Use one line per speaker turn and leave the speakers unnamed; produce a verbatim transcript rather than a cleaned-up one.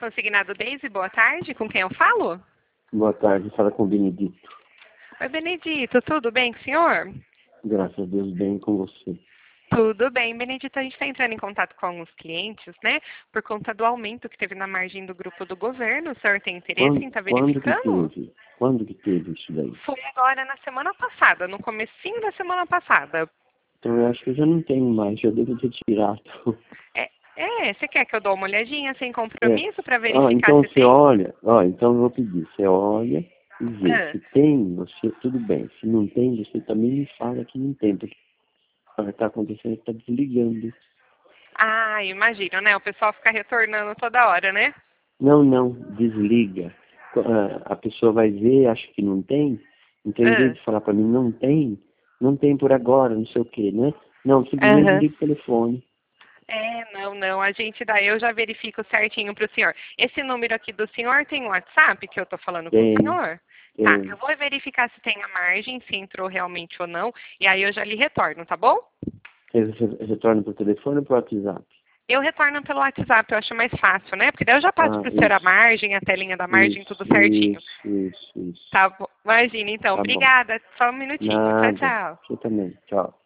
Consignado Daisy, boa tarde. Com quem eu falo?
Boa tarde, fala com o Benedito.
Oi, Benedito, tudo bem com o senhor?
Graças a Deus, bem com você.
Tudo bem, Benedito. A gente está entrando em contato com alguns clientes, né? Por conta do aumento que teve na margem do grupo do governo. O senhor tem interesse
Quando,
em estar
quando que
verificando?
teve? Quando que teve isso daí?
Foi agora na semana passada, no comecinho da semana passada.
Então eu acho que eu já não tenho mais, já devo ter tirado.
É, é, você quer que eu dou uma olhadinha sem
É.
compromisso para
Ah,
verificar
então
se
você
tem?
olha, ó, então eu vou pedir, você olha e vê.
Ah.
Se tem, você, tudo bem. Se não tem, você também me fala que não tem, porque o que está acontecendo é que está desligando.
Ah, imagino, né? O pessoal fica retornando toda hora, né?
Não, não, desliga. Ah, a pessoa vai ver, acha que não tem, então em vez
Ah.
de falar para mim, não tem, não tem por agora, não sei o quê, né? Não, simplesmente
Aham.
desliga o telefone.
É, não, não. A gente daí eu já verifico certinho para o senhor. Esse número aqui do senhor tem WhatsApp que eu tô falando com o
Tem,
senhor? Tá,
tem.
eu vou verificar se tem a margem, se entrou realmente ou não, e aí eu já lhe retorno, tá bom?
Você re- retorna para o telefone ou para o WhatsApp?
Eu retorno pelo WhatsApp, eu acho mais fácil, né? Porque daí eu já passo
Ah,
para o senhor a
isso,
margem, a telinha da margem, tudo
isso,
certinho.
isso, isso, isso.
Tá bom. Imagina, então.
Tá bom.
Obrigada. Só um minutinho. Tchau,
Nada.
tchau.
Você também. Tchau.